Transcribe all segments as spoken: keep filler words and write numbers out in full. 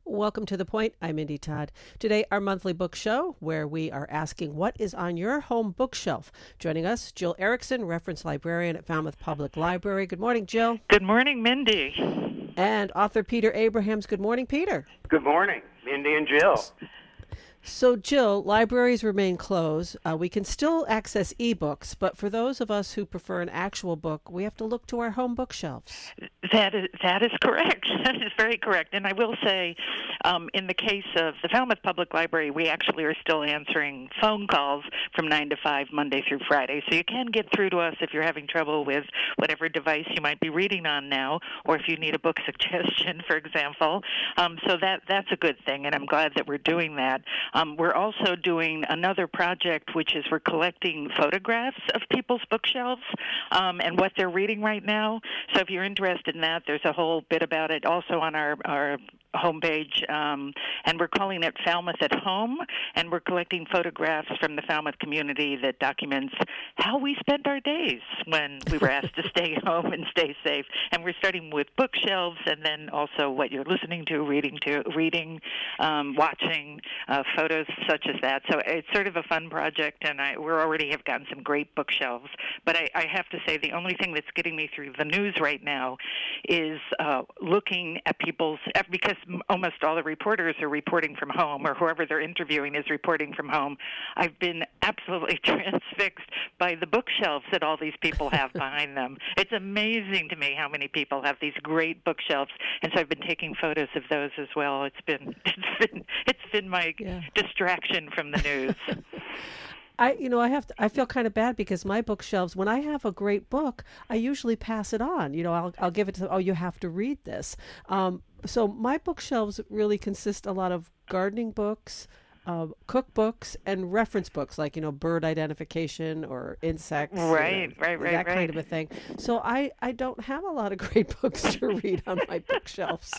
Welcome to The Point. I'm Mindy Todd. Today, our monthly book show, where we are asking what is on your home bookshelf. Joining us, Jill Erickson, reference librarian at Falmouth Public Library. Good morning, Jill. Good morning, Mindy. And author Peter Abrahams. Good morning, Peter. Good morning, Mindy and Jill. So, Jill, libraries remain closed. Uh, we can still access ebooks, but for those of us who prefer an actual book, we have to look to our home bookshelves. That is that is correct. That is very correct. And I will say, um, in the case of the Falmouth Public Library, we actually are still answering phone calls from nine to five, Monday through Friday. So you can get through to us if you're having trouble with whatever device you might be reading on now, or if you need a book suggestion, for example. Um, so that that's a good thing, and I'm glad that we're doing that. Um, we're also doing another project, which is we're collecting photographs of people's bookshelves um, and what they're reading right now. So if you're interested in that, there's a whole bit about it also on our, our homepage, um, and we're calling it Falmouth at Home, and we're collecting photographs from the Falmouth community that documents how we spent our days when we were asked to stay home and stay safe. And we're starting with bookshelves, and then also what you're listening to, reading to, reading, um, watching, uh, photos such as that. So it's sort of a fun project, and I, we already have gotten some great bookshelves. But I, I have to say the only thing that's getting me through the news right now is uh, looking at people's, because almost all the reporters are reporting from home, or whoever they're interviewing is reporting from home. I've been absolutely transfixed by the bookshelves that all these people have behind them. It's amazing to me how many people have these great bookshelves, and so I've been taking photos of those as well. It's been it's been it's been my yeah. distraction from the news. I, you know, I have to, I feel kind of bad because my bookshelves, when I have a great book, I usually pass it on. You know, I'll I'll give it to them, oh, you have to read this. Um, so my bookshelves really consist a lot of gardening books, uh, cookbooks, and reference books like, you know, bird identification or insects. Right, you know, right, right, that right. kind of a thing. So I, I don't have a lot of great books to read on my bookshelves.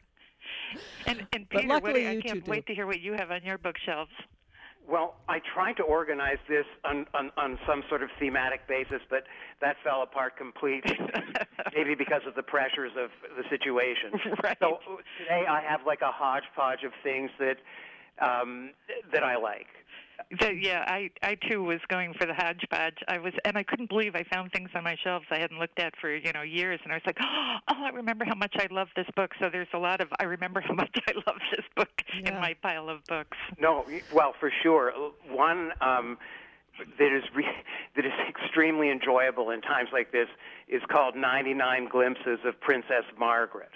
And, and but Peter, luckily what, I you can't two wait do. to hear what you have on your bookshelves. Well, I tried to organize this on, on, on some sort of thematic basis, but that fell apart completely, maybe because of the pressures of the situation. Right. So today I have like a hodgepodge of things that um, that I like. The, yeah, I, I too was going for the hodgepodge. I was, and I couldn't believe I found things on my shelves I hadn't looked at for you know years, and I was like, oh, I remember how much I love this book. So there's a lot of I remember how much I love this book yeah. in my pile of books. No, well, for sure. One um, that is re- that is extremely enjoyable in times like this is called ninety-nine Glimpses of Princess Margaret.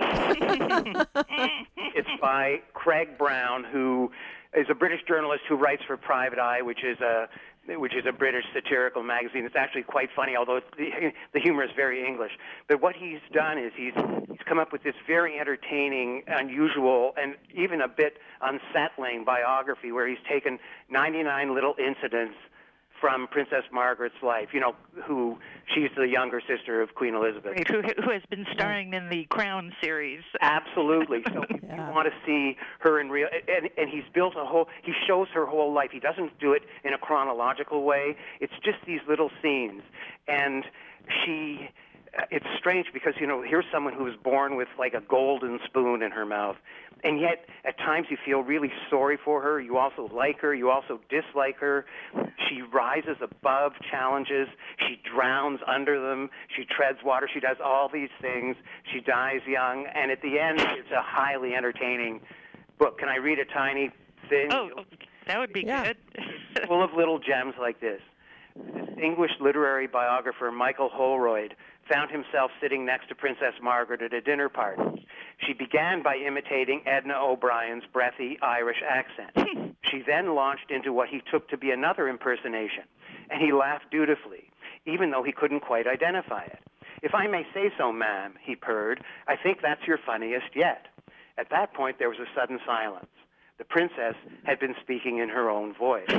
It's by Craig Brown, who is a British journalist who writes for Private Eye, which is a which is a British satirical magazine. It's actually quite funny, although the, the humor is very English. But what he's done is he's he's come up with this very entertaining, unusual, and even a bit unsettling biography where he's taken ninety-nine little incidents from Princess Margaret's life, you know, who she's the younger sister of Queen Elizabeth. Right, who, who has been starring in the Crown series. Absolutely. So if yeah. you want to see her in real, and, and he's built a whole, he shows her whole life. He doesn't do it in a chronological way. It's just these little scenes. And she, it's strange because, you know, here's someone who was born with like a golden spoon in her mouth. And yet, at times, you feel really sorry for her. You also like her. You also dislike her. She rises above challenges. She drowns under them. She treads water. She does all these things. She dies young. And at the end, it's a highly entertaining book. Can I read a tiny thing? Oh, that would be yeah. good. It's full of little gems like this. Distinguished literary biographer Michael Holroyd found himself sitting next to Princess Margaret at a dinner party. She began by imitating Edna O'Brien's breathy Irish accent. She then launched into what he took to be another impersonation, and he laughed dutifully, even though he couldn't quite identify it. "If I may say so, ma'am," he purred, "I think that's your funniest yet." At that point, there was a sudden silence. The princess had been speaking in her own voice.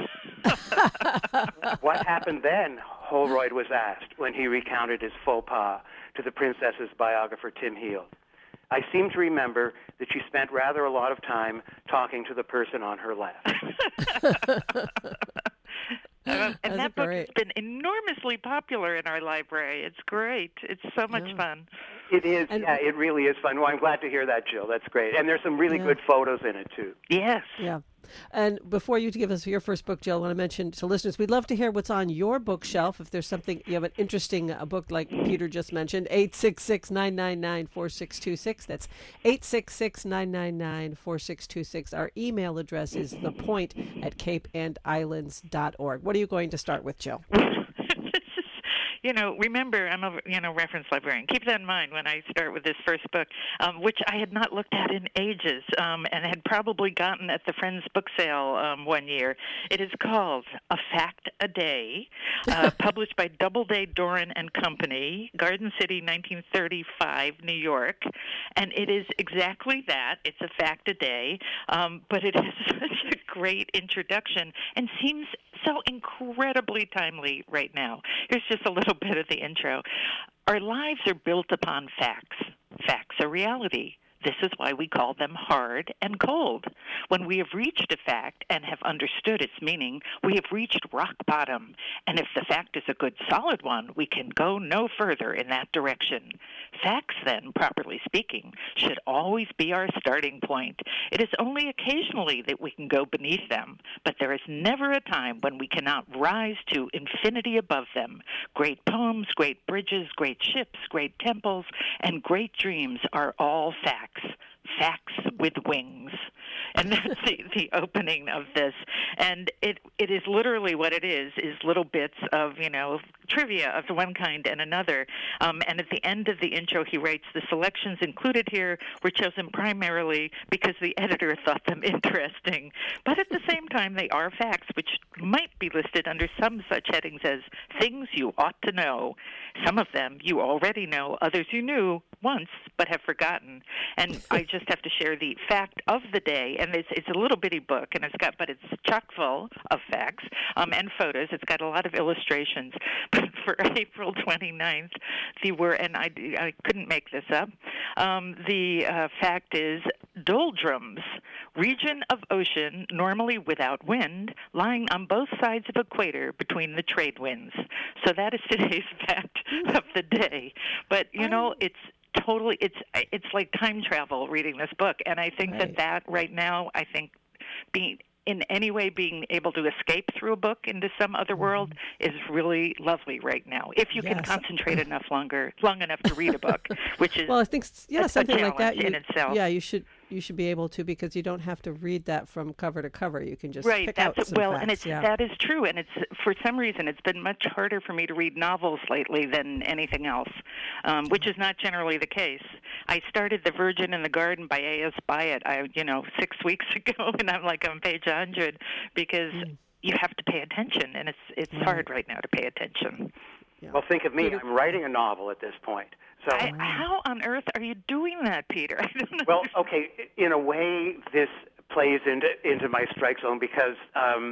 What happened then, Holroyd was asked when he recounted his faux pas to the princess's biographer, Tim Heald. "I seem to remember that she spent rather a lot of time talking to the person on her left." Uh, and that book great. has been enormously popular in our library. It's great. It's so much Yeah. fun. It is. And- yeah, it really is fun. Well, I'm glad to hear that, Jill. That's great. And there's some really Yeah. good photos in it, too. Yes. Yeah. And before you give us your first book, Jill, I want to mention to listeners, we'd love to hear what's on your bookshelf. If there's something, you have an interesting uh, book like Peter just mentioned, eight six six, nine nine nine, four six two six. That's eight six six, nine nine nine, four six two six. Our email address is thepoint at cape and islands dot org. What are you going to start with, Jill? You know, remember, I'm a you know reference librarian. Keep that in mind when I start with this first book, um, which I had not looked at in ages, um, and had probably gotten at the Friends book sale um, one year. It is called A Fact a Day, uh, published by Doubleday, Doran and Company, Garden City, nineteen thirty-five, New York, and it is exactly that. It's a fact a day, um, but it is such a great introduction and seems so incredibly timely right now. Here's just a little bit of the intro. Our lives are built upon facts. Facts are reality. This is why we call them hard and cold. When we have reached a fact and have understood its meaning, we have reached rock bottom. And if the fact is a good solid one, we can go no further in that direction. Facts, then, properly speaking, should always be our starting point. It is only occasionally that we can go beneath them, but there is never a time when we cannot rise to infinity above them. Great poems, great bridges, great ships, great temples, and great dreams are all facts. Facts with wings. And that's the, the opening of this. And it it is literally what it is, is little bits of, you know, trivia of one kind and another. Um, and at the end of the intro, he writes, the selections included here were chosen primarily because the editor thought them interesting. But at the same time, they are facts, which might be listed under some such headings as things you ought to know. Some of them you already know, others you knew once but have forgotten. And I just have to share the fact of the day, and it's, it's a little bitty book, and it's got, but it's chock full of facts um, and photos. It's got a lot of illustrations. But for April twenty-ninth, the were, and I, I couldn't make this up. Um, the uh, fact is doldrums, region of ocean normally without wind, lying on both sides of equator between the trade winds. So that is today's fact of the day. But you know, it's totally it's it's like time travel reading this book, and I think Right. that that right now, I think being in any way being able to escape through a book into some other world is really lovely right now. If you can Yes. concentrate enough longer, long enough to read a book, which is Well, I think s- yeah, a- a something like that. challenge in You, itself. yeah, you should you should be able to, because you don't have to read that from cover to cover. You can just right. pick That's out some well, facts. and it's yeah. that is true, and it's for some reason it's been much harder for me to read novels lately than anything else, um, which is not generally the case. I started The Virgin in the Garden by A S Byatt, I you know six weeks ago, and I'm like on page one hundred because Mm. you have to pay attention, and it's it's Right. hard right now to pay attention. Yeah. Well, think of me. Peter- I'm writing a novel at this point. So, I, how on earth are you doing that, Peter? I don't know. well, okay, in a way, this plays into into my strike zone because um,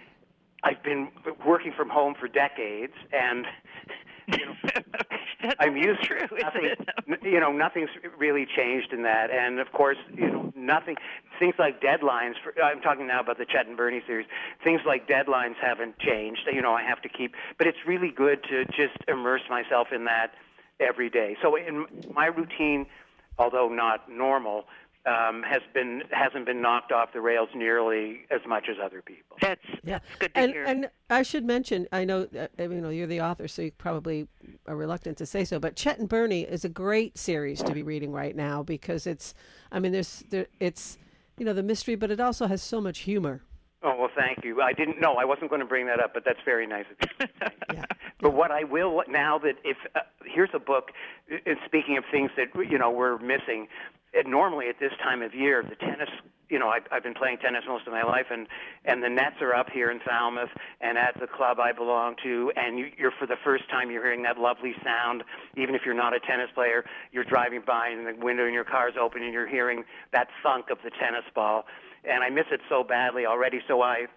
I've been working from home for decades, and you know, That's I'm used true, to isn't nothing. it? n- You know, nothing's really changed in that, and of course, you know, nothing. Things like deadlines. For, I'm talking now about the Chet and Bernie series. Things like deadlines haven't changed. You know, I have to keep, but it's really good to just immerse myself in that every day. So in my routine, although not normal, um, has been hasn't been knocked off the rails nearly as much as other people. That's Yeah, that's good to and hear. and I should mention, I know, uh, you know, you're the author, so you probably are reluctant to say so, but Chet and Bernie is a great series to be reading right now because it's, I mean, there's there, it's, you know, the mystery, but it also has so much humor. Oh, well, thank you. I didn't know. I wasn't going to bring that up, but that's very nice of you. Yeah. But what I will now that if uh, here's a book, uh, speaking of things that you know we're missing, uh, normally at this time of year, the tennis. You know, I've, I've been playing tennis most of my life, and and the nets are up here in Falmouth, and at the club I belong to, and you, you're for the first time you're hearing that lovely sound. Even if you're not a tennis player, you're driving by, and the window in your car is open, and you're hearing that thunk of the tennis ball. And I miss it so badly already, so I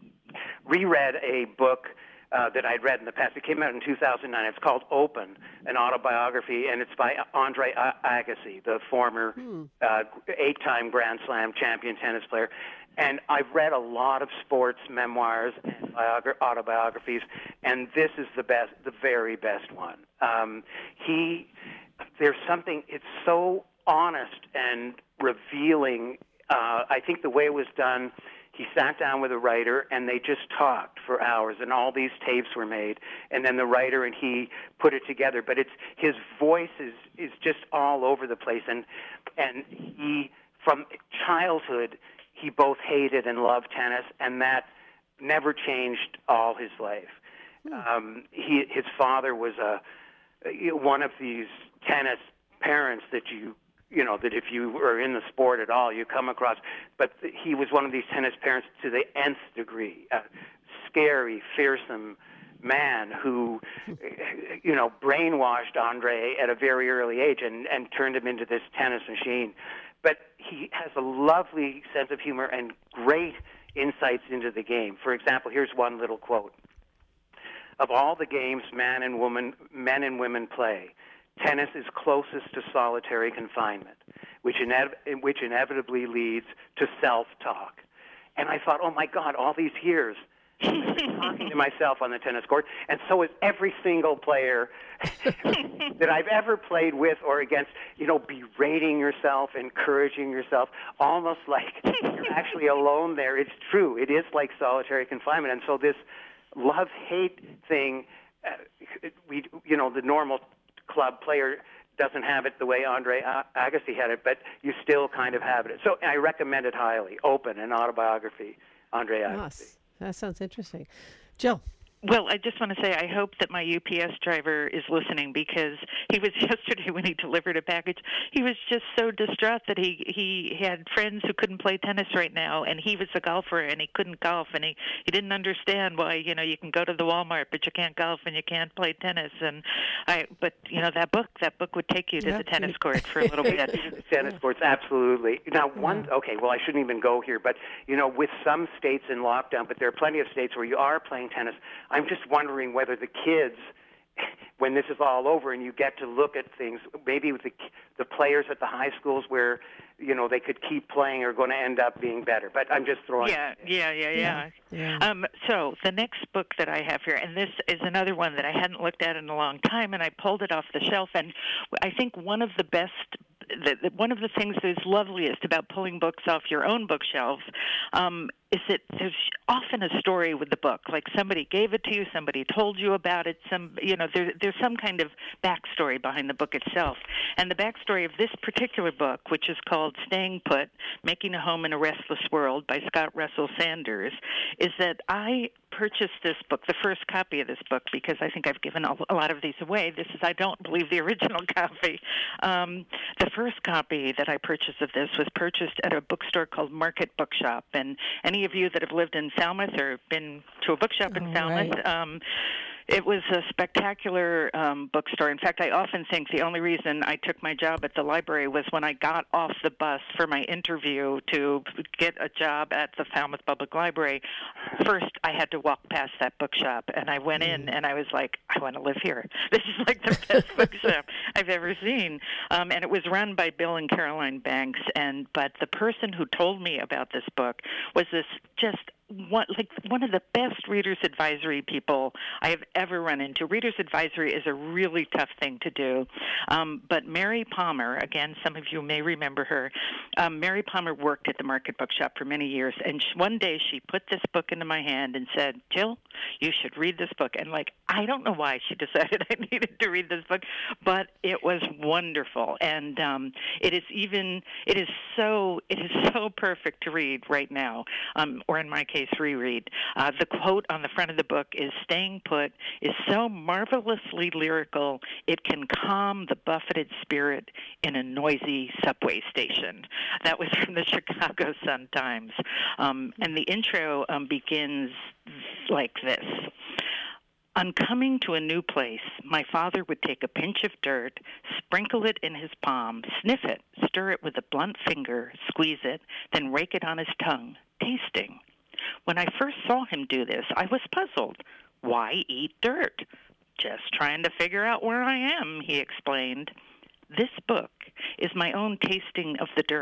reread a book uh, that I'd read in the past. It came out in two thousand nine. It's called Open, an autobiography, and it's by Andre A- Agassi, the former Hmm. uh, eight-time Grand Slam champion tennis player. And I've read a lot of sports memoirs and biogra- autobiographies, and this is the best, the very best one. Um, he, there's something, it's so honest and revealing. Uh, I think the way it was done, he sat down with a writer, and they just talked for hours, and all these tapes were made, and then the writer and he put it together. But it's his voice is, is just all over the place, and and he, from childhood, he both hated and loved tennis, and that never changed all his life. Um, he, his father was a one of these tennis parents that you, you know, that if you were in the sport at all, you come across. But he was one of these tennis parents to the nth degree. A scary, fearsome man who, you know, brainwashed Andre at a very early age and, and turned him into this tennis machine. But he has a lovely sense of humor and great insights into the game. For example, here's one little quote. Of all the games man and woman, men and women play, tennis is closest to solitary confinement, which, inev- which inevitably leads to self-talk. And I thought, oh, my God, all these years, I've been talking to myself on the tennis court, and so is every single player that I've ever played with or against, you know, berating yourself, encouraging yourself, almost like you're actually alone there. It's true. It is like solitary confinement. And so this love-hate thing, uh, we, you know, the normal club player doesn't have it the way Andre Agassi had it, but you still kind of have it. So I recommend it highly. Open, an autobiography, Andre Agassi. Yes. That sounds interesting. Jill. Well, I just want to say I hope that my U P S driver is listening, because he was yesterday when he delivered a package, he was just so distraught that he, he had friends who couldn't play tennis right now, and he was a golfer, and he couldn't golf, and he, he didn't understand why, you know, you can go to the Walmart, but you can't golf and you can't play tennis. And I, but, you know, that book, that book would take you to yeah. the tennis court for a little bit. Tennis courts, absolutely. Now, one, okay, well, I shouldn't even go here, but, you know, with some states in lockdown, but there are plenty of states where you are playing tennis, I'm just wondering whether the kids, when this is all over and you get to look at things, maybe with the the players at the high schools where, you know, they could keep playing are going to end up being better. But I'm just throwing yeah, it. Yeah, yeah, yeah, yeah. Um, so the next book that I have here, and this is another one that I hadn't looked at in a long time, and I pulled it off the shelf, and I think one of the best The, the, one of the things that is loveliest about pulling books off your own bookshelves um, is that there's often a story with the book. Like somebody gave it to you, somebody told you about it. Some, you know, there, there's some kind of backstory behind the book itself. And the backstory of this particular book, which is called Staying Put: Making a Home in a Restless World by Scott Russell Sanders, is that I purchased this book, the first copy of this book, because I think I've given a lot of these away. This is, I don't believe, the original copy. Um, the first copy that I purchased of this was purchased at a bookstore called Market Bookshop. And any of you that have lived in Falmouth or been to a bookshop in oh, Falmouth, right. um, it was a spectacular um, bookstore. In fact, I often think the only reason I took my job at the library was when I got off the bus for my interview to get a job at the Falmouth Public Library. First, I had to walk past that bookshop, and I went in, and I was like, I want to live here. This is like the best bookshop I've ever seen. Um, and it was run by Bill and Caroline Banks. And but the person who told me about this book was this just one, like one of the best Reader's Advisory people I have ever run into. Reader's Advisory is a really tough thing to do. Um, but Mary Palmer, again, some of you may remember her, um, Mary Palmer worked at the Market Bookshop for many years, and she, one day she put this book into my hand and said, Jill, you should read this book. And like, I don't know why she decided I needed to read this book, but it was wonderful. And um, it is even, it is so, it is so perfect to read right now, um, or in my case, reread. Uh, the quote on the front of the book is, Staying Put is so marvelously lyrical, it can calm the buffeted spirit in a noisy subway station. That was from the Chicago Sun-Times. Um, and the intro um, begins like this. On coming to a new place, my father would take a pinch of dirt, sprinkle it in his palm, sniff it, stir it with a blunt finger, squeeze it, then rake it on his tongue, tasting. When I first saw him do this, I was puzzled. Why eat dirt? Just trying to figure out where I am, he explained. This book is my own tasting of the dirt.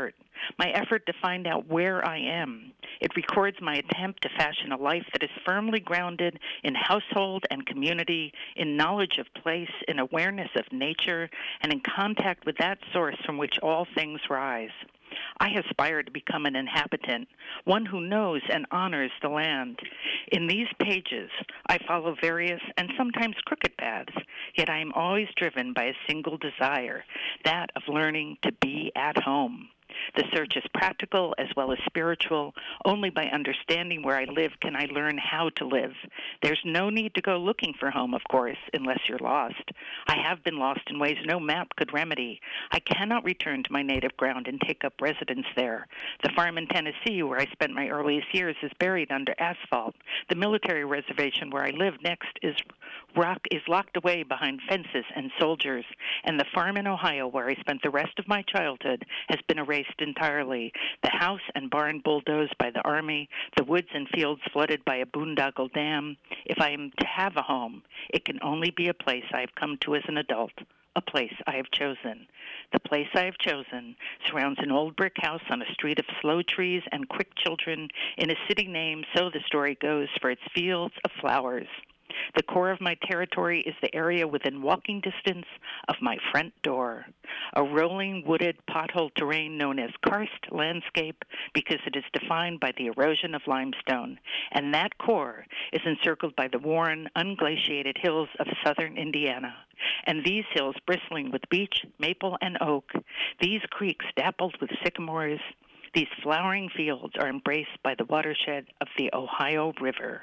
my effort to find out where I am. It records my attempt to fashion a life that is firmly grounded in household and community, in knowledge of place, in awareness of nature, and in contact with that source from which all things rise. I aspire to become an inhabitant, one who knows and honors the land. In these pages, I follow various and sometimes crooked paths, yet I am always driven by a single desire, that of learning to be at home. The search is practical as well as spiritual. Only by understanding where I live can I learn how to live. There's no need to go looking for home, of course, unless you're lost. I have been lost in ways no map could remedy. I cannot return to my native ground and take up residence there. The farm in Tennessee where I spent my earliest years is buried under asphalt. The military reservation where I live next is rock is locked away behind fences and soldiers. And the farm in Ohio where I spent the rest of my childhood has been erased entirely. The house and barn bulldozed by the Army, the woods and fields flooded by a boondoggle dam. If I am to have a home, it can only be a place I have come to as an adult, a place I have chosen. The place I have chosen surrounds an old brick house on a street of slow trees and quick children in a city named, so the story goes, for its fields of flowers. The core of my territory is the area within walking distance of my front door, a rolling, wooded, pothole terrain known as karst landscape because it is defined by the erosion of limestone, and that core is encircled by the worn, unglaciated hills of southern Indiana. And these hills bristling with beech, maple, and oak, these creeks dappled with sycamores, these flowering fields are embraced by the watershed of the Ohio River.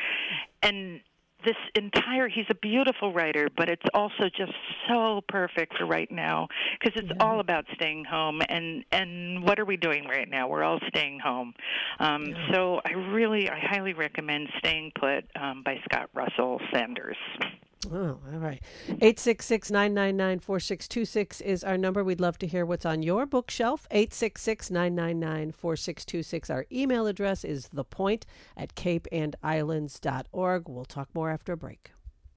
And this entire, he's a beautiful writer, but it's also just so perfect for right now because it's yeah. all about staying home. And, and what are we doing right now? We're all staying home. Um, yeah. So I really, I highly recommend Staying Put um, by Scott Russell Sanders. Oh, all right. eight six six, nine nine nine, four six two six is our number. We'd love to hear what's on your bookshelf. eight six six, nine nine nine, four six two six. Our email address is thepoint at cape and islands dot org. We'll talk more after a break.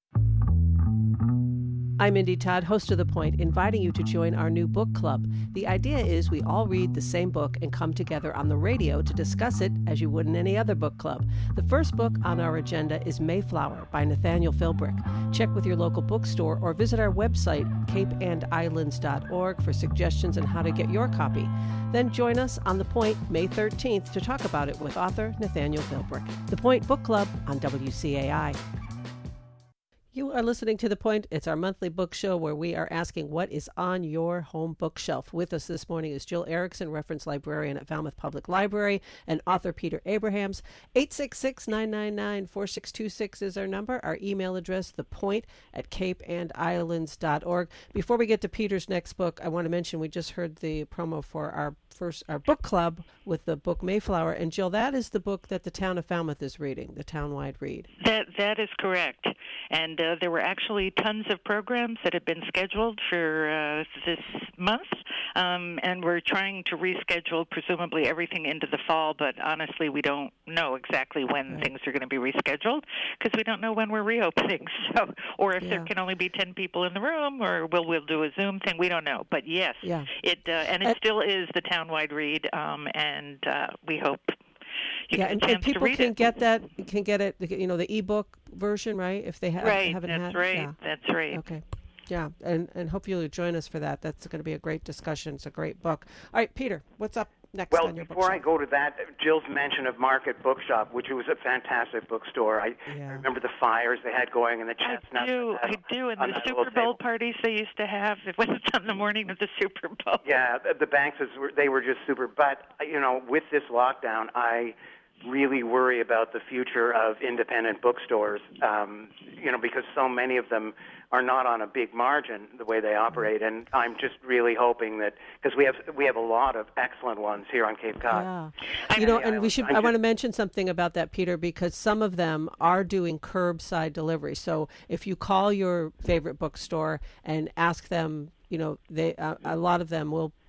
I'm Mindy Todd, host of The Point, inviting you to join our new book club. The idea is we all read the same book and come together on the radio to discuss it as you would in any other book club. The first book on our agenda is Mayflower by Nathaniel Philbrick. Check with your local bookstore or visit our website, cape and islands dot org, for suggestions on how to get your copy. Then join us on The Point May thirteenth to talk about it with author Nathaniel Philbrick. The Point Book Club on W C A I. You are listening to The Point. It's our monthly book show where we are asking what is on your home bookshelf. With us this morning is Jill Erickson, reference librarian at Falmouth Public Library, and author Peter Abrahams. eight six six, nine nine nine, four six two six is our number. Our email address, thepoint at cape and islands dot org. Before we get to Peter's next book, I want to mention we just heard the promo for our first our book club with the book Mayflower. And Jill, that is the book that the town of Falmouth is reading, the townwide read. That That is correct. And Uh, there were actually tons of programs that had been scheduled for uh, this month, um, and we're trying to reschedule presumably everything into the fall, but honestly we don't know exactly when right. things are going to be rescheduled because we don't know when we're reopening, so or if yeah. there can only be ten people in the room, or will we'll do a Zoom thing, we don't know. But yes, yeah. it uh, and it uh, still is the townwide read, um, and uh, we hope You yeah, and, and people can it. get that, can get it, you know, the ebook version, right? If they ha- right, haven't that's had right, yeah. that's right. Okay, yeah, and and hopefully you'll join us for that. That's going to be a great discussion. It's a great book. All right, Peter, what's up next well, on your before bookshelf? I go to that, Jill's mention of Market Bookshop, which was a fantastic bookstore. I, yeah. I remember the fires they had going and the chestnuts. I do, I do, and the Super Bowl parties they used to have when it's on the morning of the Super Bowl. Yeah, the, the Bankses were they were just super. But you know, with this lockdown, I really worry about the future of independent bookstores, um, you know, because so many of them are not on a big margin the way they operate, and I'm just really hoping that because we have we have a lot of excellent ones here on Cape Cod. Yeah, you know, and we should. I'm I want to mention something about that, Peter, because some of them are doing curbside delivery. So if you call your favorite bookstore and ask them, you know, they uh, a lot of them will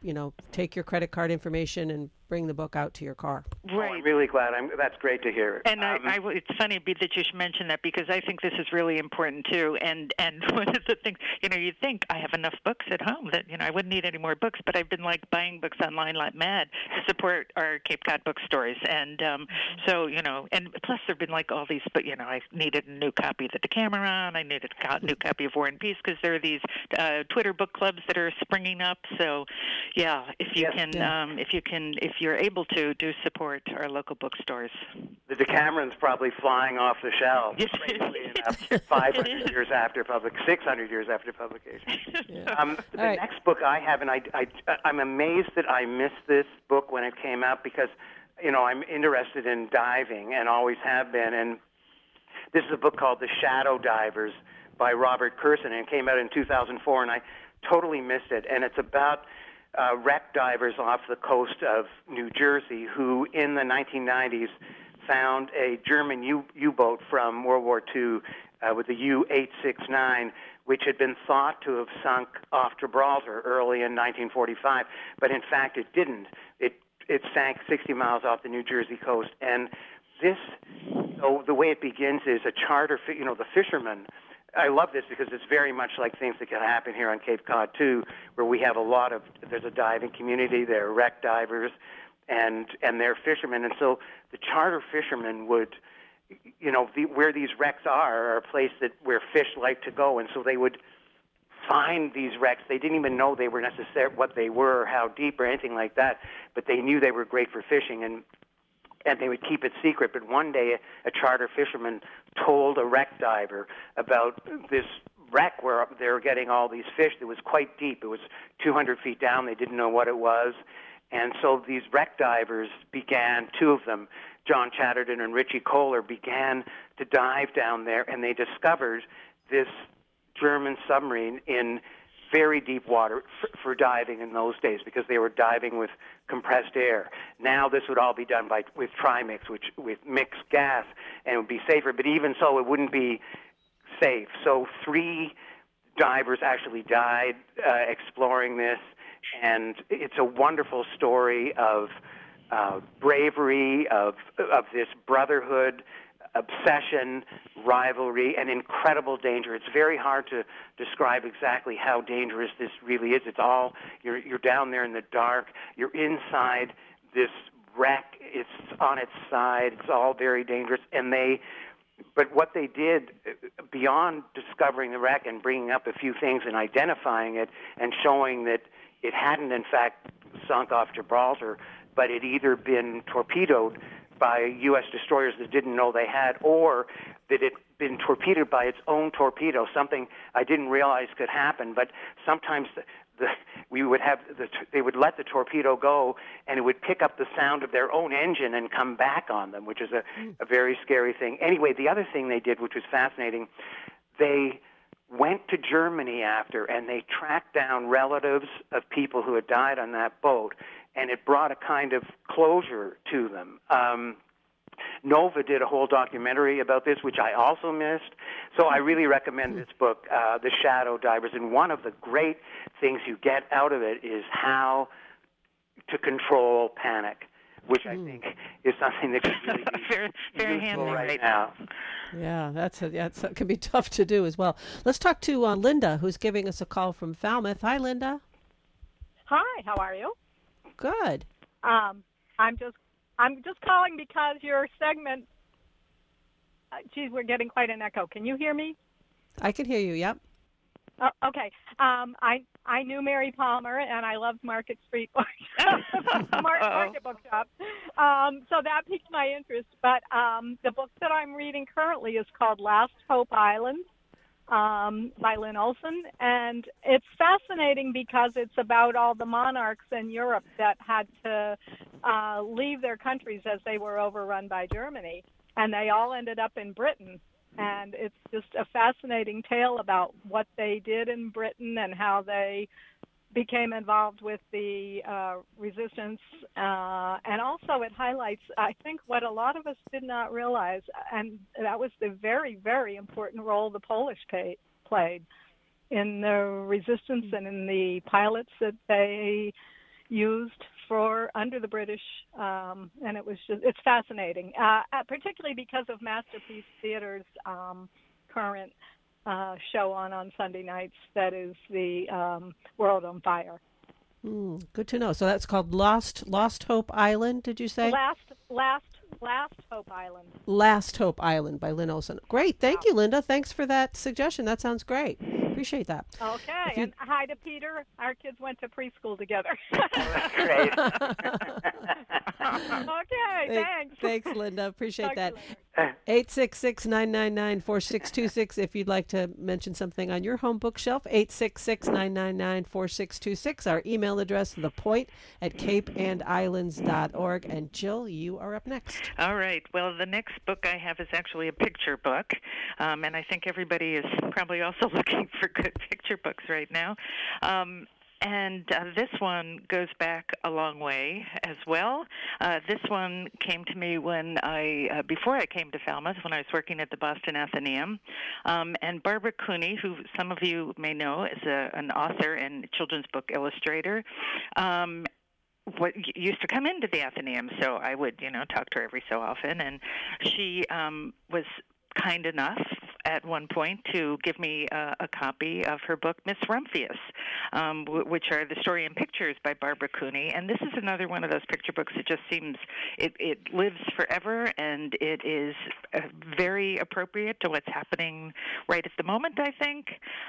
you know, take your credit card information and bring the book out to your car. Right. Oh, I'm really glad. I'm, that's great to hear. And um, I, I, it's funny that you should mention that because I think this is really important too. And and one of the things, you know, you think I have enough books at home that you know I wouldn't need any more books, but I've been like buying books online like mad to support our Cape Cod bookstores. And um, so you know, and plus there've been like all these, but you know, I needed a new copy of the Decameron. I needed a new copy of War and Peace because there are these uh, Twitter book clubs that are springing up. So yeah, if you Yes. can, Yeah. um, if you can, if you're able to, do support our local bookstores. The Decameron's probably flying off the shelves. Yes. Strangely enough, five hundred years after public, six hundred years after publication. Yeah. Um, the All right. next book I have, and I, I, I'm amazed that I missed this book when it came out because, you know, I'm interested in diving and always have been. And this is a book called The Shadow Divers by Robert Kurson, and it came out in two thousand four, and I totally missed it. And it's about uh, wreck divers off the coast of New Jersey who, in the nineteen nineties, found a German U- U-boat from World War Two uh, with the U eight sixty-nine, which had been thought to have sunk off Gibraltar early in nineteen forty-five, but in fact it didn't. It it sank sixty miles off the New Jersey coast, and this, so the way it begins is a charter, fi- you know, the fishermen. I love this because it's very much like things that can happen here on Cape Cod too, where we have a lot of, there's a diving community, there are wreck divers, and and they're fishermen, and so the charter fishermen would, you know, the, where these wrecks are, are a place that where fish like to go, and so they would find these wrecks. They didn't even know they were necessary, what they were, or how deep, or anything like that, but they knew they were great for fishing, and and they would keep it secret. But one day, a, a charter fisherman told a wreck diver about this wreck where they were getting all these fish that was quite deep. It was two hundred feet down. They didn't know what it was. And so these wreck divers began, two of them, John Chatterton and Richie Kohler, began to dive down there, and they discovered this German submarine in very deep water for, for diving in those days because they were diving with compressed air. Now this would all be done by with trimix, which with mixed gas, and it would be safer. But even so, it wouldn't be safe. So three divers actually died uh, exploring this, and it's a wonderful story of uh, bravery, of of this brotherhood, obsession, rivalry, and incredible danger. It's very hard to describe exactly how dangerous this really is. It's all, you're you're down there in the dark, you're inside this wreck, it's on its side, it's all very dangerous, and they, but what they did, beyond discovering the wreck and bringing up a few things and identifying it and showing that it hadn't in fact sunk off Gibraltar, but it either been torpedoed by U S destroyers that didn't know they had, or that it had been torpedoed by its own torpedo, something I didn't realize could happen. But sometimes the, the, we would have the, they would let the torpedo go, and it would pick up the sound of their own engine and come back on them, which is a, a very scary thing. Anyway, the other thing they did, which was fascinating, they went to Germany after, and they tracked down relatives of people who had died on that boat, and it brought a kind of closure to them. Um, Nova did a whole documentary about this, which I also missed. So I really recommend this book, uh, The Shadow Divers. And one of the great things you get out of it is how to control panic, which I think is something that could really be very, very useful handy right right now. Yeah, that's a, yeah, it's, it can be tough to do as well. Let's talk to uh, Linda, who's giving us a call from Falmouth. Hi, Linda. Hi, how are you? Good. Um, I'm just I'm just calling because your segment. Uh, geez, we're getting quite an echo. Can you hear me? I can hear you. Yep. Oh, okay. Um, I I knew Mary Palmer, and I loved Market Street Market, Market Bookshop. Um, so that piqued my interest. But um, the book that I'm reading currently is called Last Hope Island um, by Lynn Olson, and it's fascinating because it's about all the monarchs in Europe that had to uh, leave their countries as they were overrun by Germany, and they all ended up in Britain. And it's just a fascinating tale about what they did in Britain and how they became involved with the uh, resistance. Uh, and also it highlights, I think, what a lot of us did not realize, and that was the very, very important role the Polish pay, played in the resistance and in the pilots that they used for under the British, um, and it was just it's fascinating, uh, particularly because of Masterpiece Theater's um, current uh, show on on Sunday nights. That is the um, World on Fire. Mm, good to know. So that's called Lost Lost Hope Island. Did you say? Last Last Last Hope Island. Last Hope Island by Lynn Olson. Great. Thank you, Linda. Thanks for that suggestion. That sounds great. Appreciate that. Okay. You... And hi to Peter. Our kids went to preschool together. Oh, that's great. Okay. Thanks. Thanks, Linda. Appreciate that. eight six six, nine nine nine, four six two six if you'd like to mention something on your home bookshelf. eight six six, nine nine nine, four six two six. Our email address, thepoint at cape and islands dot org. And Jill, you are up next. All right. Well, the next book I have is actually a picture book, um, and I think everybody is probably also looking for good picture books right now. Um, And uh, this one goes back a long way as well. Uh, this one came to me when I, uh, before I came to Falmouth, when I was working at the Boston Athenaeum. Um, and Barbara Cooney, who some of you may know, is a, an author and children's book illustrator. Um, what used to come into the Athenaeum, so I would, you know, talk to her every so often. And she um, was kind enough at one point to give me uh, a copy of her book, Miss Rumphius, um, w- which are the story and pictures by Barbara Cooney. And this is another one of those picture books that just seems, it, it lives forever, and it is uh, very appropriate to what's happening right at the moment, I think.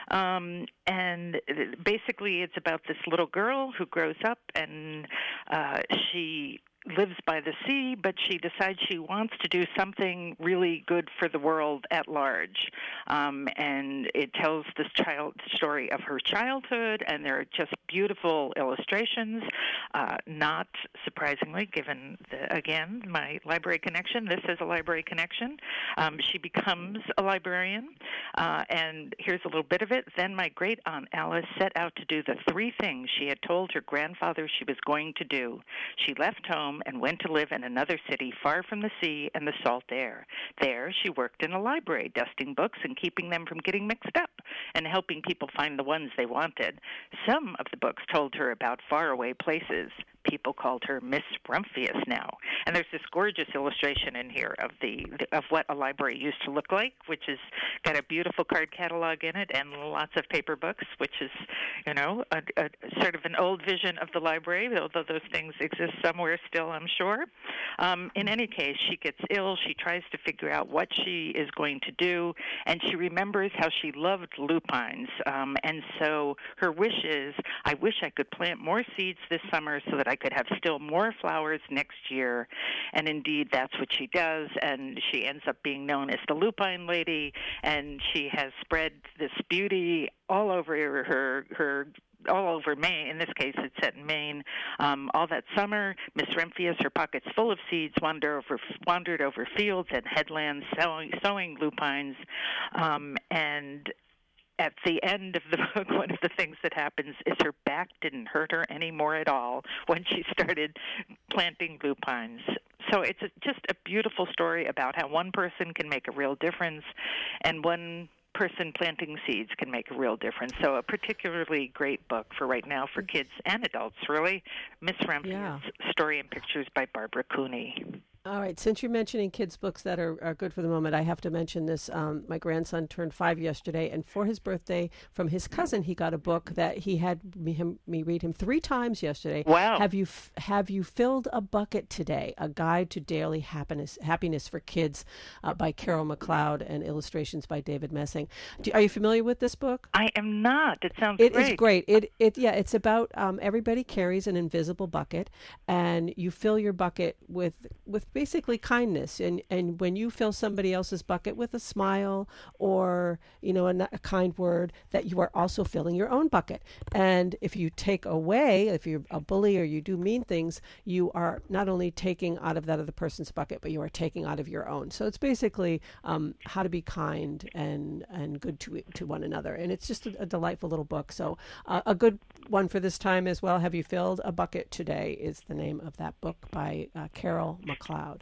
Um, and basically it's about this little girl who grows up, and uh, she lives by the sea, but she decides she wants to do something really good for the world at large. Um, and it tells this child story of her childhood, and there are just beautiful illustrations. Uh, not surprisingly, given, the, again, my library connection, this is a library connection. Um, she becomes a librarian, uh, and here's a little bit of it. Then my great-aunt Alice set out to do the three things she had told her grandfather she was going to do. She left home and went to live in another city far from the sea and the salt air. There, she worked in a library, dusting books and keeping them from getting mixed up, and helping people find the ones they wanted. Some of the books told her about faraway places. People called her Miss Rumphius now. And there's this gorgeous illustration in here of the of what a library used to look like, which has got a beautiful card catalog in it and lots of paper books, which is, you know, a, a sort of an old vision of the library, although those things exist somewhere still, I'm sure. Um, in any case, she gets ill. She tries to figure out what she is going to do, and she remembers how she loved lupines. Um, and so her wish is, I wish I could plant more seeds this summer so that I could have still more flowers next year. And indeed, that's what she does, and she ends up being known as the Lupine Lady, and she has spread this beauty all over her her all over Maine. In this case, it's set in Maine. Um, all that summer, Miss Rumphius, her pockets full of seeds, wander over, wandered over fields and headlands, sowing, sowing lupines, um, and at the end of the book, one of the things that happens is her back didn't hurt her anymore at all when she started planting lupines. So it's a, just a beautiful story about how one person can make a real difference, and one person planting seeds can make a real difference. So a particularly great book for right now for kids and adults, really. Miss Rumphius, yeah. Story and Pictures by Barbara Cooney. All right. Since you're mentioning kids' books that are, are good for the moment, I have to mention this. Um, my grandson turned five yesterday, and for his birthday, from his cousin, he got a book that he had me, him, me read him three times yesterday. Wow. Have you f- have you filled a bucket today? A Guide to Daily Happiness Happiness for Kids uh, by Carol McLeod and illustrations by David Messing. Do, are you familiar with this book? I am not. It sounds it great. It is great. It it yeah. It's about um, everybody carries an invisible bucket, and you fill your bucket with with basically kindness, and and when you fill somebody else's bucket with a smile or you know a, a kind word, that you are also filling your own bucket. And if you take away, if you're a bully or you do mean things, you are not only taking out of that other person's bucket, but you are taking out of your own. So it's basically um, how to be kind and and good to to one another, and it's just a, a delightful little book. So uh, a good one for this time as well. Have you filled a bucket today? Is the name of that book by uh, Carol McLeod.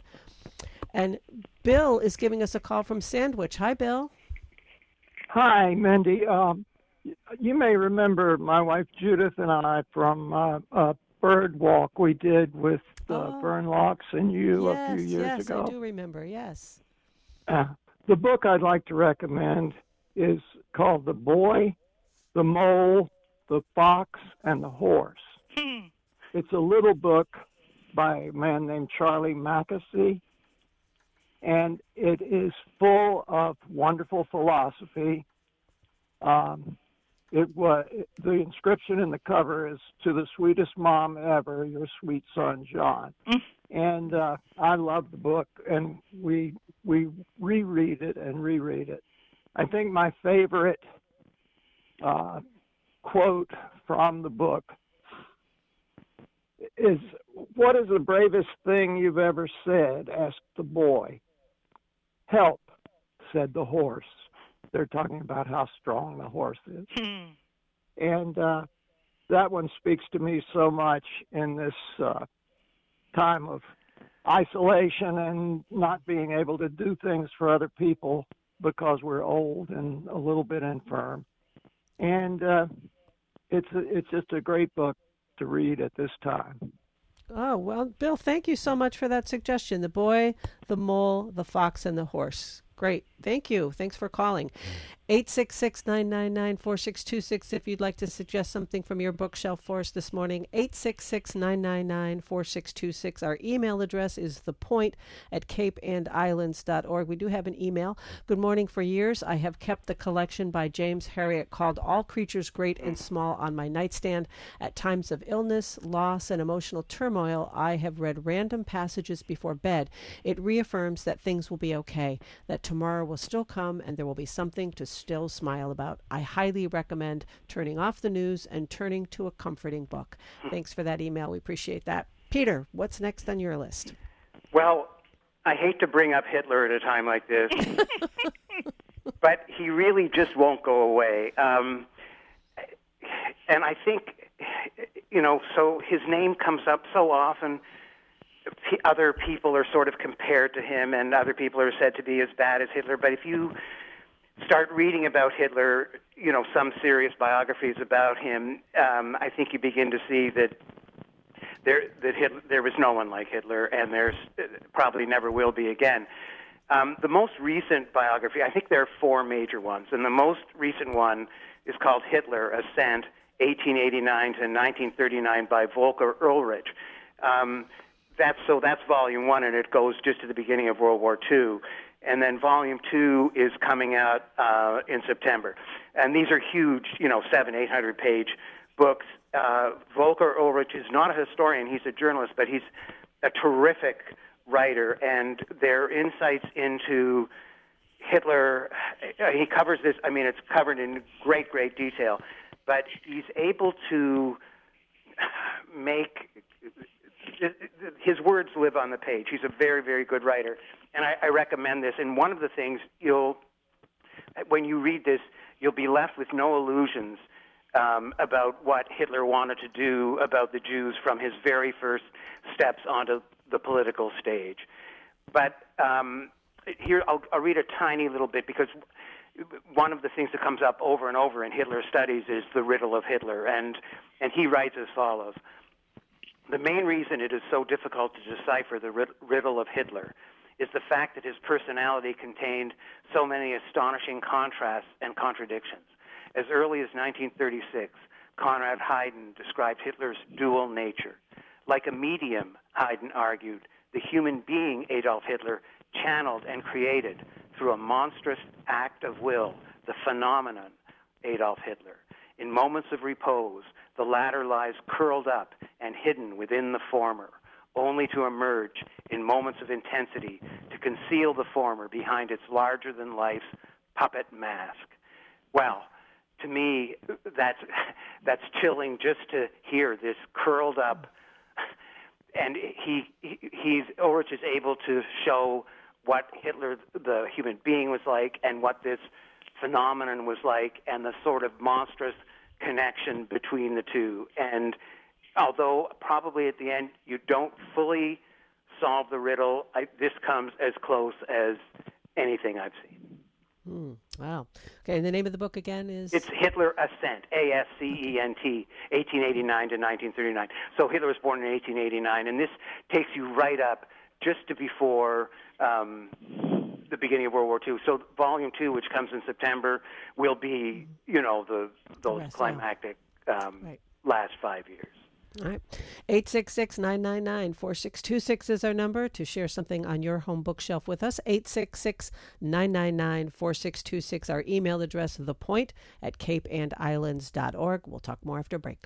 And Bill is giving us a call from Sandwich. Hi, Bill. Hi, Mindy. Um, you may remember my wife Judith and I from uh, uh, bird walk we did with uh, Oh. Vern Locks and you Yes, a few years yes, ago. I do remember. Yes. Uh, the book I'd like to recommend is called The Boy, the Mole, the Fox, and the Horse. It's a little book by a man named Charlie Mackesy, and it is full of wonderful philosophy. Um, it was the inscription in the cover is "To the sweetest mom ever, your sweet son John," and uh, I love the book, and we we reread it and reread it. I think my favorite uh, quote from the book is, "What is the bravest thing you've ever said?" asked the boy. "Help," said the horse. They're talking about how strong the horse is. And uh, that one speaks to me so much in this uh, time of isolation and not being able to do things for other people because we're old and a little bit infirm. And uh, it's it's just a great book to read at this time. Oh, well, Bill, thank you so much for that suggestion. The Boy, the Mole, the Fox, and the Horse. Great. Thank you. Thanks for calling. eight six six, nine nine nine, four six two six if you'd like to suggest something from your bookshelf for us this morning. eight six six, nine nine nine, four six two six. Our email address is thepoint at cape and islands dot org. We do have an email. Good morning. For years, I have kept the collection by James Herriot called All Creatures Great and Small on my nightstand. At times of illness, loss, and emotional turmoil, I have read random passages before bed. It reaffirms that things will be okay, that tomorrow will still come, and there will be something to still smile about. I highly recommend turning off the news and turning to a comforting book. Thanks for that email. We appreciate that. Peter, what's next on your list? Well, I hate to bring up Hitler at a time like this, but he really just won't go away. Um, and I think, you know, so his name comes up so often. Other people are sort of compared to him, and other people are said to be as bad as Hitler. But if you start reading about Hitler, you know, some serious biographies about him, um, I think you begin to see that there that Hitler, there was no one like Hitler, and there's uh, probably never will be again. Um, the most recent biography, I think there are four major ones, and the most recent one is called Hitler, Ascent, eighteen eighty-nine to nineteen thirty-nine by Volker Ulrich. Um, That's so. That's volume one, and it goes just to the beginning of World War Two, and then volume two is coming out uh, in September. And these are huge, you know, seven, eight hundred page books. Uh, Volker Ulrich is not a historian; he's a journalist, but he's a terrific writer, and their insights into Hitler. He covers this. I mean, it's covered in great, great detail, but he's able to make. His words live on the page. He's a very, very good writer, and I, I recommend this. And one of the things you'll, when you read this, you'll be left with no illusions um, about what Hitler wanted to do about the Jews from his very first steps onto the political stage. But um, here, I'll, I'll read a tiny little bit because one of the things that comes up over and over in Hitler studies is the riddle of Hitler, and and he writes as follows. The main reason it is so difficult to decipher the riddle of Hitler is the fact that his personality contained so many astonishing contrasts and contradictions. As early as nineteen thirty-six, Conrad Hayden described Hitler's dual nature. Like a medium, Hayden argued, the human being Adolf Hitler channeled and created through a monstrous act of will the phenomenon Adolf Hitler. In moments of repose, the latter lies curled up and hidden within the former, only to emerge in moments of intensity to conceal the former behind its larger-than-life puppet mask. Well, to me, that's that's chilling just to hear this curled up, and he, he he's Ulrich is able to show what Hitler, the human being, was like, and what this phenomenon was like, and the sort of monstrous connection between the two. And although probably at the end you don't fully solve the riddle, I, this comes as close as anything I've seen. Hmm. Wow. Okay, and the name of the book again is? It's Hitler Ascent, A S C E N T, eighteen eighty-nine to nineteen thirty-nine. So Hitler was born in eighteen eighty-nine, and this takes you right up just to before um, the beginning of World War Two. So Volume Two, which comes in September, will be, you know, the those Yes, climactic um, right. last five years. All right. eight six six, nine nine nine, four six two six is our number to share something on your home bookshelf with us. eight six six, nine nine nine, four six two six. Our email address, thepoint at cape and islands dot org. We'll talk more after break.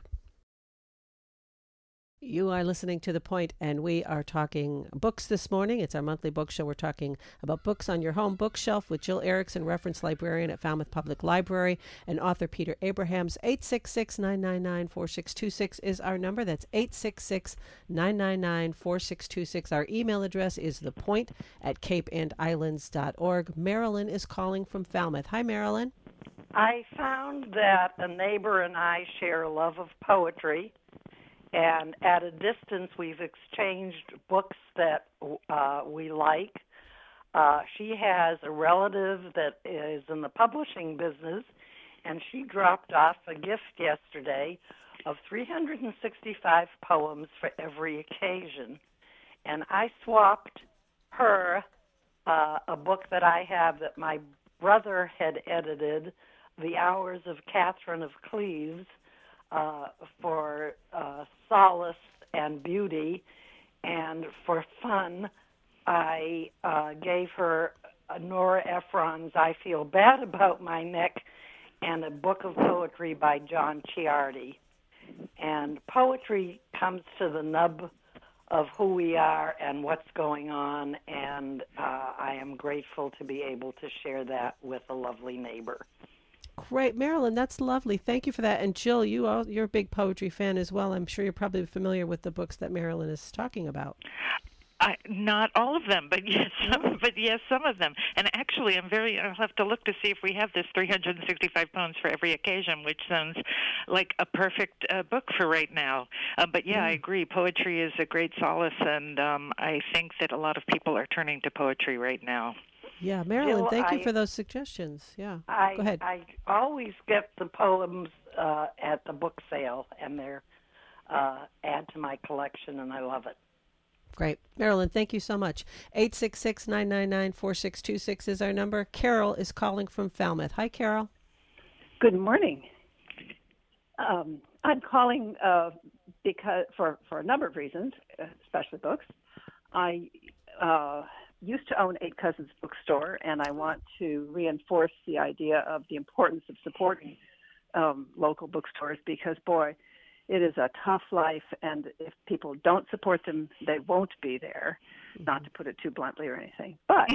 You are listening to The Point, and we are talking books this morning. It's our monthly book show. We're talking about books on your home bookshelf with Jill Erickson, reference librarian at Falmouth Public Library, and author Peter Abrahams. eight six six, nine nine nine, four six two six is our number. That's eight six six, nine nine nine, four six two six. Our email address is thepoint at cape and islands dot org. Marilyn is calling from Falmouth. Hi, Marilyn. I found that a neighbor and I share a love of poetry. And at a distance, we've exchanged books that uh, we like. Uh, she has a relative that is in the publishing business, and she dropped off a gift yesterday of three hundred sixty-five poems for every occasion. And I swapped her uh, a book that I have that my brother had edited, The Hours of Catherine of Cleves, Uh, for uh, solace and beauty, and for fun, I uh, gave her uh, Nora Ephron's I Feel Bad About My Neck and a book of poetry by John Ciardi. And poetry comes to the nub of who we are and what's going on, and uh, I am grateful to be able to share that with a lovely neighbor. Great, Marilyn, that's lovely. Thank you for that. And Jill, you are, you're a big poetry fan as well. I'm sure you're probably familiar with the books that Marilyn is talking about. I, not all of them, but yes, some, but yes, some of them. And actually, I'm very. I'll have to look to see if we have this three hundred sixty-five poems for every occasion, which sounds like a perfect uh, book for right now. Uh, but yeah, mm. I agree. Poetry is a great solace, and um, I think that a lot of people are turning to poetry right now. Yeah, Marilyn, Jill, thank I, you for those suggestions. Yeah, I, go ahead. I always get the poems uh, at the book sale, and they're uh, add to my collection, and I love it. Great. Marilyn, thank you so much. eight six six, nine nine nine, four six two six is our number. Carol is calling from Falmouth. Hi, Carol. Good morning. Um, I'm calling uh, because for, for a number of reasons, especially books. I uh, used to own Eight Cousins Bookstore, and I want to reinforce the idea of the importance of supporting um, local bookstores because, boy, it is a tough life, and if people don't support them, they won't be there, mm-hmm. not to put it too bluntly or anything. But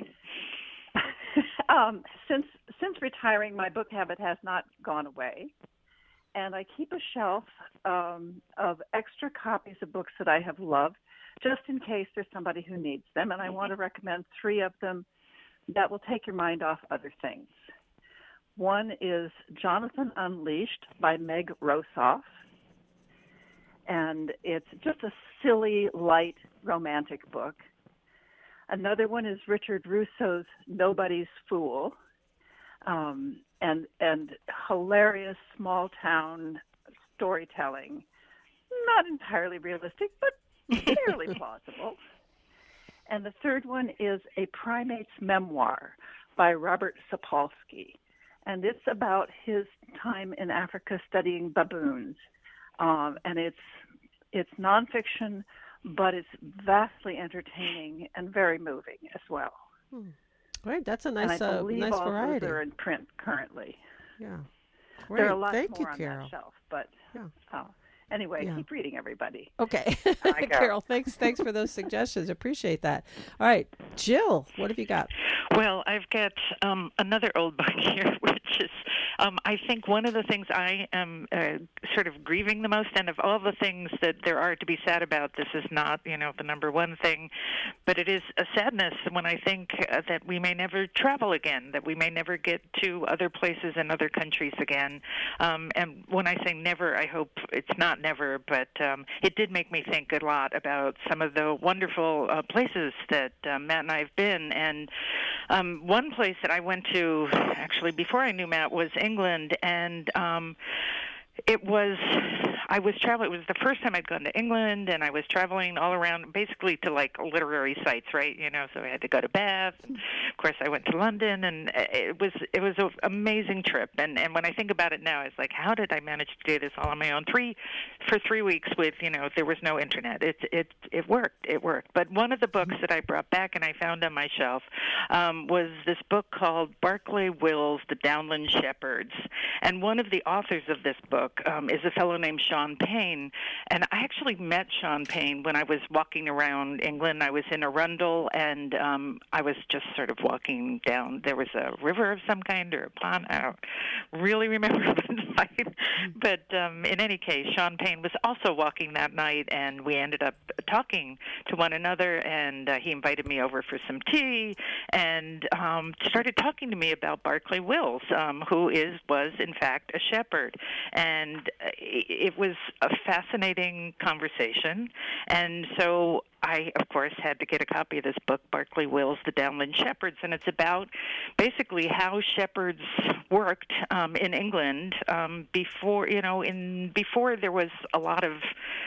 um, since since retiring, my book habit has not gone away, and I keep a shelf um, of extra copies of books that I have loved, just in case there's somebody who needs them, and I want to recommend three of them that will take your mind off other things. One is Jonathan Unleashed by Meg Rosoff, and it's just a silly, light, romantic book. Another one is Richard Russo's Nobody's Fool, um, and and hilarious small-town storytelling, not entirely realistic, but fairly plausible. And the third one is A Primate's Memoir by Robert Sapolsky, and it's about his time in Africa studying baboons. Um, and it's it's nonfiction, but it's vastly entertaining and very moving as well. Hmm. Great, that's a nice, and I uh, believe nice all variety. Those are in print currently. Yeah, great. There are a lot Thank more you, on Carol. that shelf, but yeah. uh, anyway, yeah. keep reading, everybody. Okay, Hi, Carol. Carol, thanks, thanks for those suggestions. Appreciate that. All right, Jill, what have you got? Well, I've got um, another old book here, which is, um, I think, one of the things I am uh, sort of grieving the most, and of all the things that there are to be sad about, this is not, you know, the number one thing, but it is a sadness when I think uh, that we may never travel again, that we may never get to other places and other countries again. Um, and when I say never, I hope it's not not never, but um, it did make me think a lot about some of the wonderful uh, places that uh, Matt and I have been. And um, one place that I went to, actually, before I knew Matt, was England, and um, it was, I was traveling, it was the first time I'd gone to England, and I was traveling all around, basically to, like, literary sites, right, you know, so I had to go to Bath, and of course I went to London, and it was it was an amazing trip, and, and when I think about it now, it's like, how did I manage to do this all on my own, three, for three weeks with, you know, there was no internet, it, it, it worked, it worked, but one of the books that I brought back and I found on my shelf um, was this book called Barclay Wills, The Downland Shepherds, and one of the authors of this book Um, is a fellow named Sean Payne, and I actually met Sean Payne when I was walking around England. I was in Arundel, and um, I was just sort of walking down. There was a river of some kind or a pond. I don't really remember the night, but um, in any case, Sean Payne was also walking that night, and we ended up talking to one another, and uh, he invited me over for some tea, and um, started talking to me about Barclay Wills, um, who is was in fact a shepherd, and And it was a fascinating conversation. And so I, of course, had to get a copy of this book, Barclay Wills, The Downland Shepherds, and it's about basically how shepherds worked um, in England um, before, you know, in before there was a lot of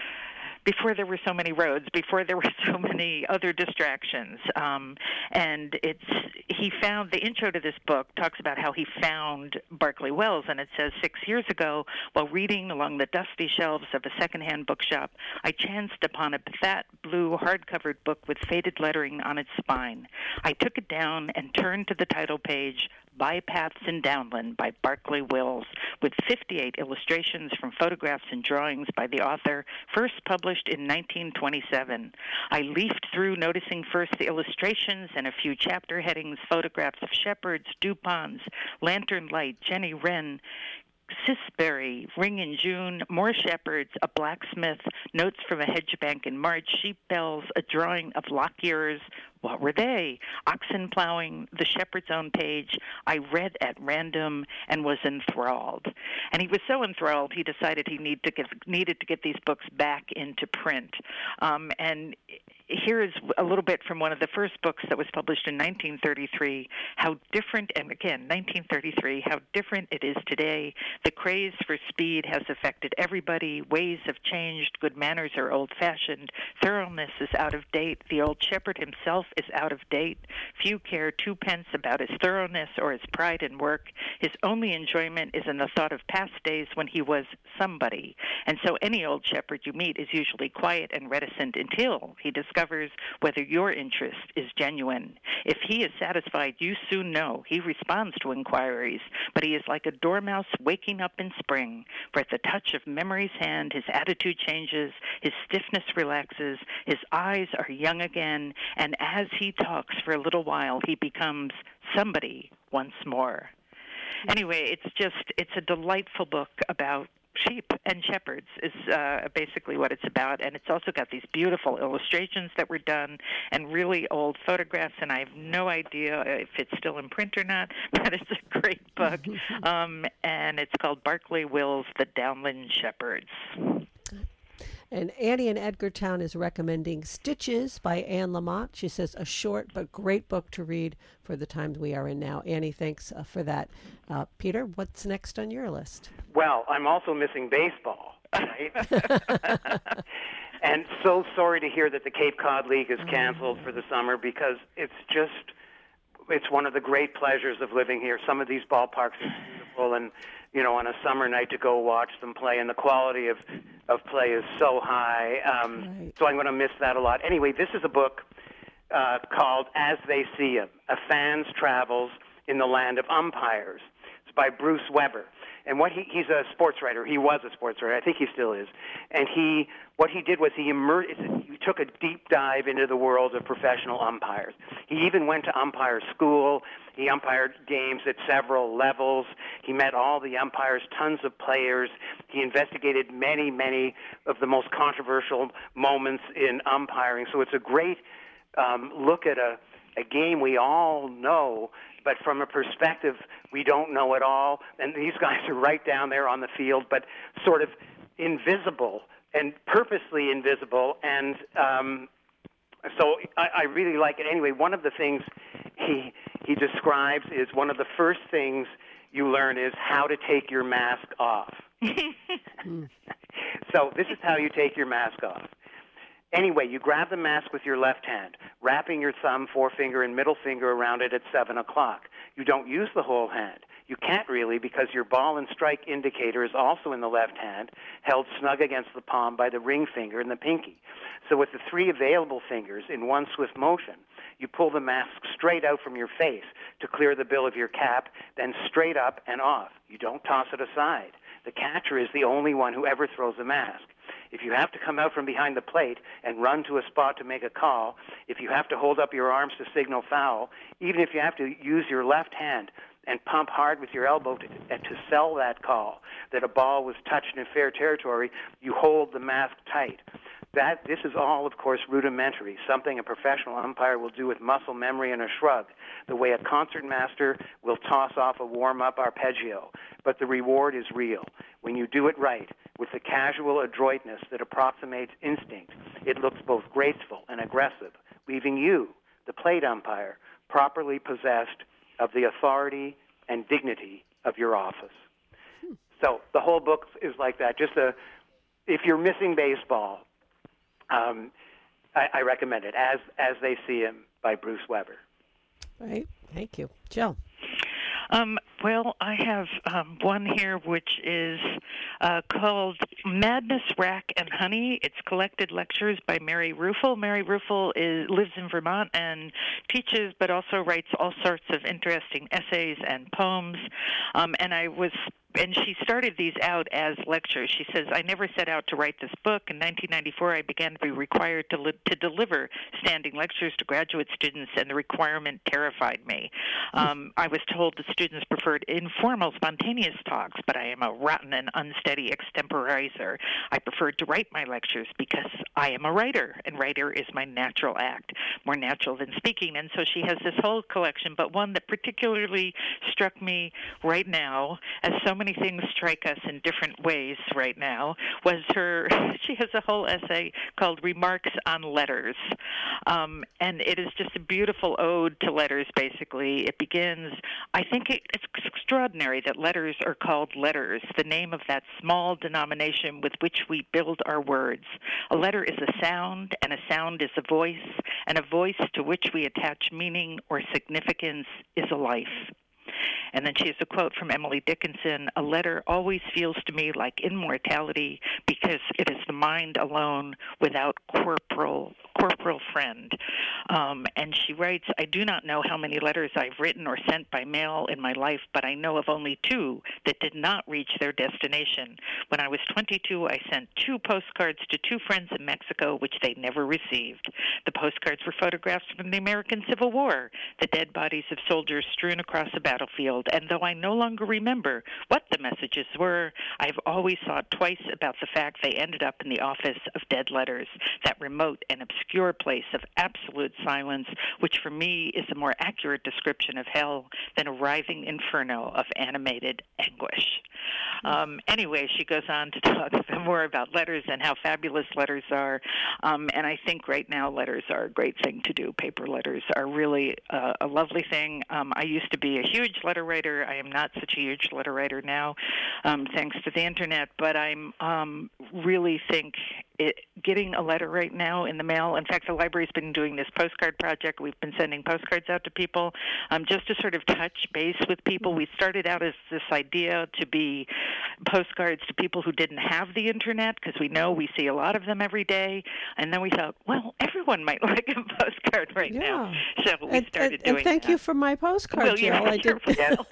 before there were so many roads, before there were so many other distractions. Um, and it's he found, the intro to this book talks about how he found Barclay Wills, and it says, six years ago, while reading along the dusty shelves of a secondhand bookshop, I chanced upon a fat, blue, hard-covered book with faded lettering on its spine. I took it down and turned to the title page, Bypaths in Downland by Barclay Wills, with fifty-eight illustrations from photographs and drawings by the author, first published in nineteen twenty-seven. I leafed through, noticing first the illustrations and a few chapter headings, photographs of shepherds, dewponds, lantern light, Jenny Wren, Sisbury, Ring in June, more shepherds, a blacksmith, notes from a hedge bank in March, sheep bells, a drawing of Lockyer's. What were they? Oxen plowing, the shepherd's own page. I read at random and was enthralled. And he was so enthralled, he decided he need to get, needed to get these books back into print. Um, and here is a little bit from one of the first books that was published in nineteen thirty-three, how different, and again, nineteen thirty-three, how different it is today. The craze for speed has affected everybody. Ways have changed. Good manners are old-fashioned. Thoroughness is out of date. The old shepherd himself is out of date. Few care twopence about his thoroughness or his pride in work. His only enjoyment is in the thought of past days when he was somebody. And so any old shepherd you meet is usually quiet and reticent until he discovers whether your interest is genuine. If he is satisfied, you soon know. He responds to inquiries, but he is like a dormouse waking up in spring. For at the touch of memory's hand, his attitude changes, his stiffness relaxes, his eyes are young again, and as he talks for a little while, he becomes somebody once more. Anyway, it's just, it's a delightful book about sheep and shepherds is uh, basically what it's about, and it's also got these beautiful illustrations that were done and really old photographs, and I have no idea if it's still in print or not, but it's a great book, um, and it's called Barclay Wills, The Downland Shepherds. And Annie in Edgartown is recommending Stitches by Anne Lamott. She says, a short but great book to read for the times we are in now. Annie, thanks uh, for that. Uh, Peter, what's next on your list? Well, I'm also missing baseball, right? And so sorry to hear that the Cape Cod League is canceled for the summer, because it's just, it's one of the great pleasures of living here. Some of these ballparks are beautiful, and you know, on a summer night to go watch them play, and the quality of, of play is so high. Um, right. So I'm going to miss that a lot. Anyway, this is a book uh, called As They See 'Em, A Fan's Travels in the Land of Umpires. It's by Bruce Weber. And what he, he's a sports writer. He was a sports writer. I think he still is. And he, what he did was he immersed, he took a deep dive into the world of professional umpires. He even went to umpire school. He umpired games at several levels. He met all the umpires, tons of players. He investigated many, many of the most controversial moments in umpiring. So it's a great um, look at a, a game we all know, but from a perspective we don't know at all. And these guys are right down there on the field, but sort of invisible and purposely invisible, and um, so I, I really like it. Anyway, one of the things he he describes is one of the first things you learn is how to take your mask off. So this is how you take your mask off. Anyway, you grab the mask with your left hand, wrapping your thumb, forefinger, and middle finger around it at seven o'clock. You don't use the whole hand. You can't really because your ball and strike indicator is also in the left hand, held snug against the palm by the ring finger and the pinky. So with the three available fingers in one swift motion, you pull the mask straight out from your face to clear the bill of your cap, then straight up and off. You don't toss it aside. The catcher is the only one who ever throws a mask. If you have to come out from behind the plate and run to a spot to make a call, if you have to hold up your arms to signal foul, even if you have to use your left hand and pump hard with your elbow to, to sell that call, that a ball was touched in fair territory, you hold the mask tight. That, this is all, of course, rudimentary, something a professional umpire will do with muscle memory and a shrug, the way a concert master will toss off a warm-up arpeggio. But the reward is real. When you do it right, with the casual adroitness that approximates instinct, it looks both graceful and aggressive, leaving you, the plate umpire, properly possessed of the authority and dignity of your office. Hmm. So the whole book is like that. Just a, if you're missing baseball, um, I, I recommend it. As as They See Him by Bruce Weber. Right. Thank you, Jill. Um, well, I have um, one here which is uh, called Madness, Rack, and Honey. It's collected lectures by Mary Ruffel. Mary Ruffel is, lives in Vermont and teaches, but also writes all sorts of interesting essays and poems. Um, and I was And she started these out as lectures. She says, I never set out to write this book. In nineteen ninety-four, I began to be required to, li- to deliver standing lectures to graduate students, and the requirement terrified me. Um, I was told the students preferred informal, spontaneous talks, but I am a rotten and unsteady extemporizer. I preferred to write my lectures because I am a writer, and writer is my natural act, more natural than speaking. And so she has this whole collection, but one that particularly struck me right now, as so many things strike us in different ways right now, was her, she has a whole essay called Remarks on Letters. Um, and it is just a beautiful ode to letters, basically. It begins, I think it, it's extraordinary that letters are called letters, the name of that small denomination with which we build our words. A letter is a sound, and a sound is a voice, and a voice to which we attach meaning or significance is a life. And then she has a quote from Emily Dickinson, a letter always feels to me like immortality because it is the mind alone without corporal corporal friend. Um, and she writes, I do not know how many letters I've written or sent by mail in my life, but I know of only two that did not reach their destination. When I was twenty-two, I sent two postcards to two friends in Mexico, which they never received. The postcards were photographs from the American Civil War, the dead bodies of soldiers strewn across the battlefield, and though I no longer remember what the messages were, I've always thought twice about the fact they ended up in the office of dead letters, that remote and obscure place of absolute silence, which for me is a more accurate description of hell than a writhing inferno of animated anguish. Um, anyway, she goes on to talk more about letters and how fabulous letters are, um, and I think right now letters are a great thing to do. Paper letters are really uh, a lovely thing. Um, I used to be a huge letter writer. I am not such a huge letter writer now, um, thanks to the internet, but I'm um, really think it, getting a letter right now in the mail. In fact, the library's been doing this postcard project. We've been sending postcards out to people um, just to sort of touch base with people. We started out as this idea to be postcards to people who didn't have the internet, because we know we see a lot of them every day. And then we thought, well, everyone might like a postcard right yeah. now. So we and, started and, doing and thank that. you for my postcard, well, Jill. yeah, I did.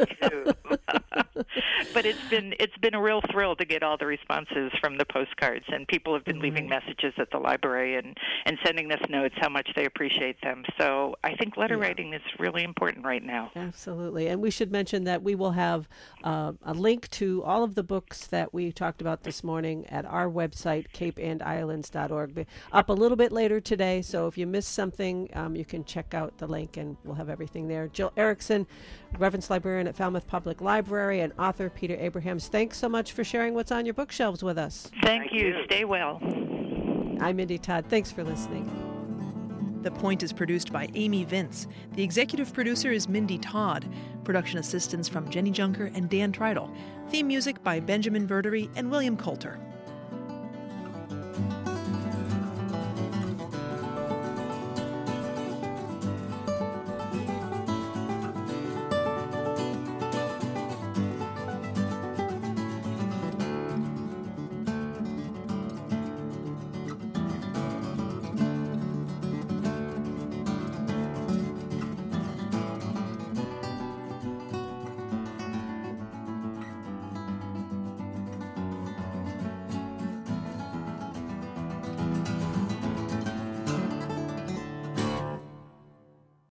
But it's been it's been a real thrill to get all the responses from the postcards, and people have been mm-hmm. leaving messages at the library and, and sending us notes how much they appreciate them. So I think letter yeah. writing is really important right now. Absolutely. And we should mention that we will have uh, a link to all of the books that we talked about this morning at our website, cape and islands dot org, up a little bit later today. So if you missed something, um, you can check out the link, and we'll have everything there. Jill Erickson, Reference Librarian at Falmouth Public Library and author Peter Abrahams. Thanks so much for sharing what's on your bookshelves with us. Thank, Thank you. you. Stay well. I'm Mindy Todd. Thanks for listening. The Point is produced by Amy Vince. The executive producer is Mindy Todd. Production assistance from Jenny Junker and Dan Treidel. Theme music by Benjamin Verdery and William Coulter.